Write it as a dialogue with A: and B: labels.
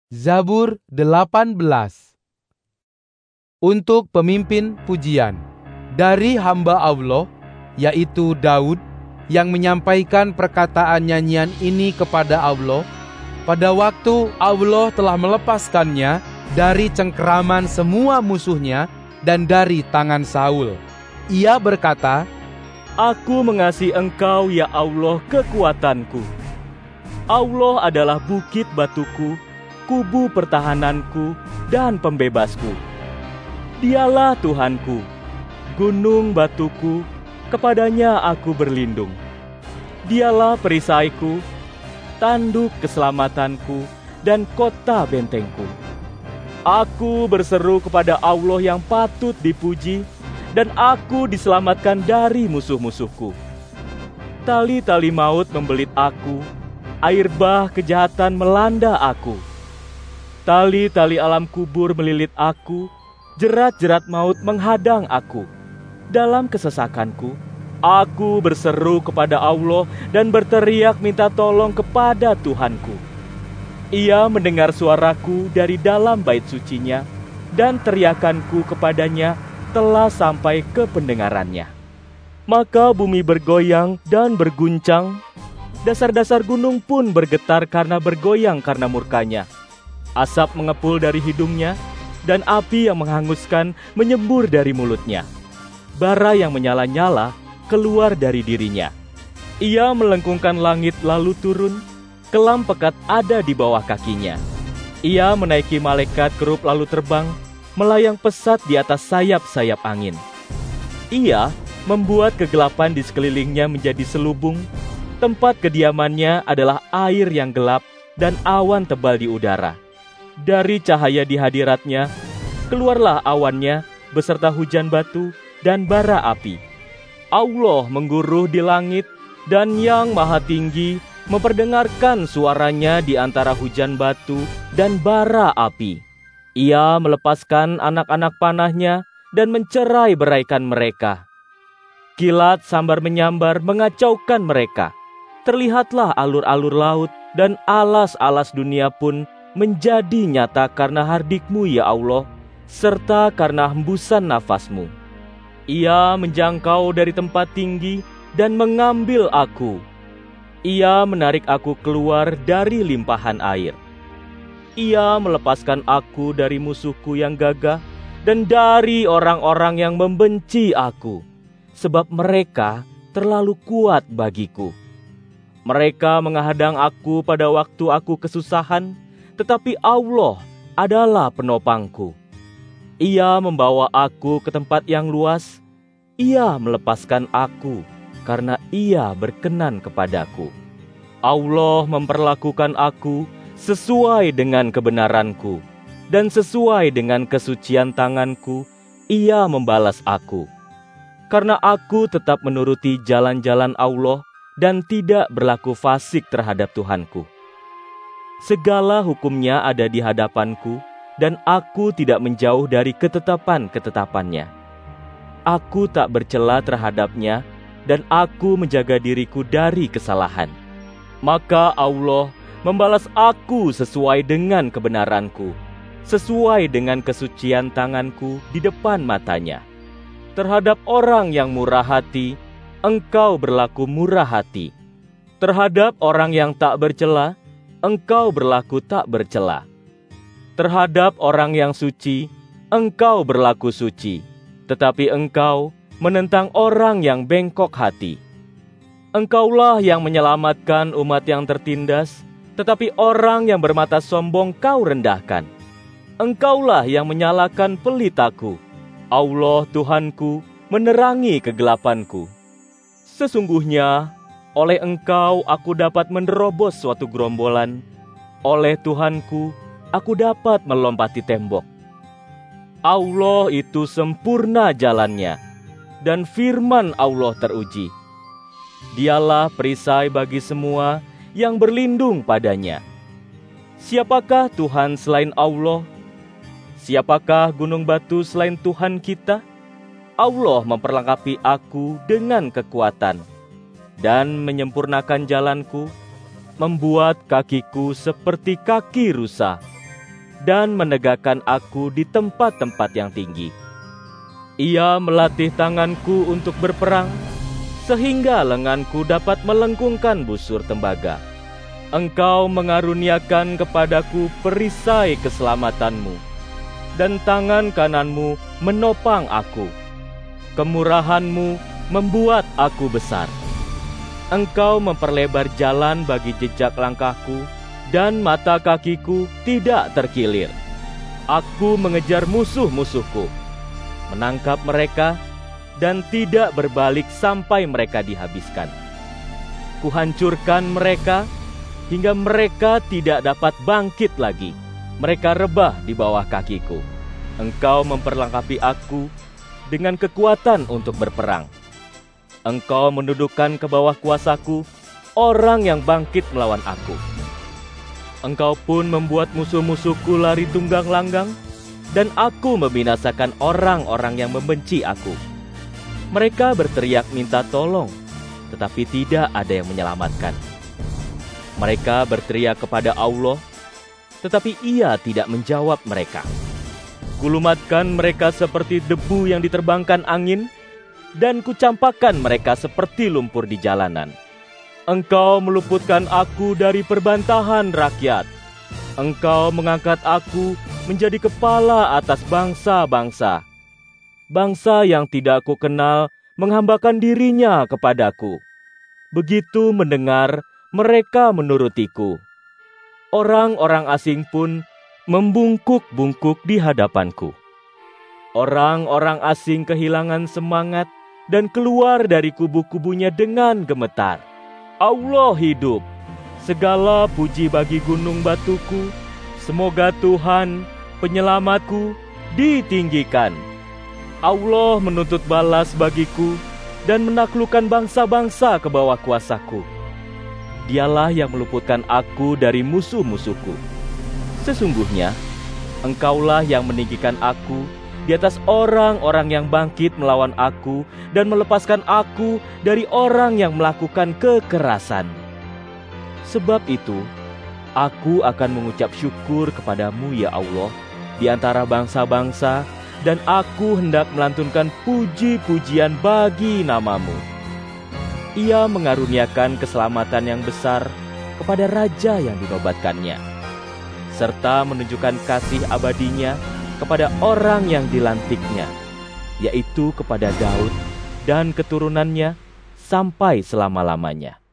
A: Zabur 18. Untuk pemimpin pujian. Dari hamba Allah, yaitu Daud, yang menyampaikan perkataan nyanyian ini kepada Allah, pada waktu Allah telah melepaskannya dari cengkeraman semua musuhnya dan dari tangan Saul. Ia berkata,
B: Aku mengasihi Engkau ya Allah, kekuatanku. Allah adalah bukit batuku, kubu pertahananku dan pembebasku. Dialah Tuhanku, gunung batuku, kepadanya aku berlindung. Dialah perisaiku, tanduk keselamatanku, dan kota bentengku. Aku berseru kepada Allah yang patut dipuji, dan aku diselamatkan dari musuh-musuhku. Tali-tali maut membelit aku, air bah kejahatan melanda aku. Tali-tali alam kubur melilit aku, jerat-jerat maut menghadang aku. Dalam kesesakanku, aku berseru kepada Allah dan berteriak minta tolong kepada Tuhanku. Ia mendengar suaraku dari dalam bait sucinya, dan teriakanku kepadanya telah sampai ke pendengarannya. Maka bumi bergoyang dan berguncang, dasar-dasar gunung pun bergetar karena bergoyang karena murkanya. Asap mengepul dari hidungnya, dan api yang menghanguskan menyembur dari mulutnya. Bara yang menyala-nyala keluar dari dirinya. Ia melengkungkan langit lalu turun, kelam pekat ada di bawah kakinya. Ia menaiki malaikat kerup lalu terbang, melayang pesat di atas sayap-sayap angin. Ia membuat kegelapan di sekelilingnya menjadi selubung, tempat kediamannya adalah air yang gelap dan awan tebal di udara. Dari cahaya di hadiratnya, keluarlah awannya beserta hujan batu dan bara api. Allah mengguruh di langit, dan Yang Maha Tinggi memperdengarkan suaranya di antara hujan batu dan bara api. Ia melepaskan anak-anak panahnya dan mencerai-beraikan mereka. Kilat sambar menyambar mengacaukan mereka. Terlihatlah alur-alur laut, dan alas-alas dunia pun menjadi nyata karena hardikmu ya Allah, serta karena hembusan nafasmu. Ia menjangkau dari tempat tinggi dan mengambil aku. Ia menarik aku keluar dari limpahan air. Ia melepaskan aku dari musuhku yang gagah dan dari orang-orang yang membenci aku, sebab mereka terlalu kuat bagiku. Mereka menghadang aku pada waktu aku kesusahan, tetapi Allah adalah penopangku. Ia membawa aku ke tempat yang luas. Ia melepaskan aku karena Ia berkenan kepadaku. Allah memperlakukan aku sesuai dengan kebenaranku, dan sesuai dengan kesucian tanganku, Ia membalas aku. Karena aku tetap menuruti jalan-jalan Allah dan tidak berlaku fasik terhadap Tuhanku. Segala hukumnya ada di hadapanku, dan aku tidak menjauh dari ketetapan-ketetapannya. Aku tak bercela terhadapnya, dan aku menjaga diriku dari kesalahan. Maka Allah membalas aku sesuai dengan kebenaranku, sesuai dengan kesucian tanganku di depan matanya. Terhadap orang yang murah hati, Engkau berlaku murah hati. Terhadap orang yang tak bercela, Engkau berlaku tak bercela. Terhadap orang yang suci, Engkau berlaku suci. Tetapi Engkau menentang orang yang bengkok hati. Engkaulah yang menyelamatkan umat yang tertindas, tetapi orang yang bermata sombong Kau rendahkan. Engkaulah yang menyalakan pelitaku. Allah Tuhanku menerangi kegelapanku. Sesungguhnya oleh Engkau aku dapat menerobos suatu gerombolan. Oleh Tuhanku aku dapat melompati tembok. Allah itu sempurna jalannya, dan firman Allah teruji. Dialah perisai bagi semua yang berlindung padanya. Siapakah Tuhan selain Allah? Siapakah gunung batu selain Tuhan kita? Allah memperlengkapi aku dengan kekuatan dan menyempurnakan jalanku, membuat kakiku seperti kaki rusa. dan menegakkan aku di tempat-tempat yang tinggi. Ia melatih tanganku untuk berperang, sehingga lenganku dapat melengkungkan busur tembaga. Engkau mengaruniakan kepadaku perisai keselamatanmu, dan tangan kananmu menopang aku. Kemurahanmu membuat aku besar. Engkau memperlebar jalan bagi jejak langkahku, dan mata kakiku tidak terkilir. Aku mengejar musuh-musuhku, menangkap mereka, dan tidak berbalik sampai mereka dihabiskan. Kuhancurkan mereka, hingga mereka tidak dapat bangkit lagi. Mereka rebah di bawah kakiku. Engkau memperlengkapi aku dengan kekuatan untuk berperang. Engkau menundukkan ke bawah kuasaku orang yang bangkit melawan aku. Engkau pun membuat musuh-musuhku lari tunggang langgang, dan aku membinasakan orang-orang yang membenci aku. Mereka berteriak minta tolong, tetapi tidak ada yang menyelamatkan. Mereka berteriak kepada Allah, tetapi Ia tidak menjawab mereka. Kulumatkan mereka seperti debu yang diterbangkan angin, dan kucampakkan mereka seperti lumpur di jalanan. Engkau meluputkan aku dari perbantahan rakyat. Engkau mengangkat aku menjadi kepala atas bangsa-bangsa. Bangsa yang tidak aku kenal menghambakan dirinya kepadaku. Begitu mendengar, mereka menurutiku. Orang-orang asing pun membungkuk-bungkuk di hadapanku. Orang-orang asing kehilangan semangat dan keluar dari kubu-kubunya dengan gemetar. Allah hidup. Segala puji bagi gunung batuku. Semoga Tuhan, penyelamatku, ditinggikan. Allah menuntut balas bagiku dan menaklukkan bangsa-bangsa ke bawah kuasaku. Dialah yang meluputkan aku dari musuh-musuhku. Sesungguhnya, Engkaulah yang meninggikan aku di atas orang-orang yang bangkit melawan aku dan melepaskan aku dari orang yang melakukan kekerasan. Sebab itu, aku akan mengucap syukur kepadamu ya Allah di antara bangsa-bangsa, dan aku hendak melantunkan puji-pujian bagi namamu. Ia mengaruniakan keselamatan yang besar kepada raja yang dinobatkannya, serta menunjukkan kasih abadinya kepada orang yang dilantiknya, yaitu kepada Daud dan keturunannya sampai selama-lamanya.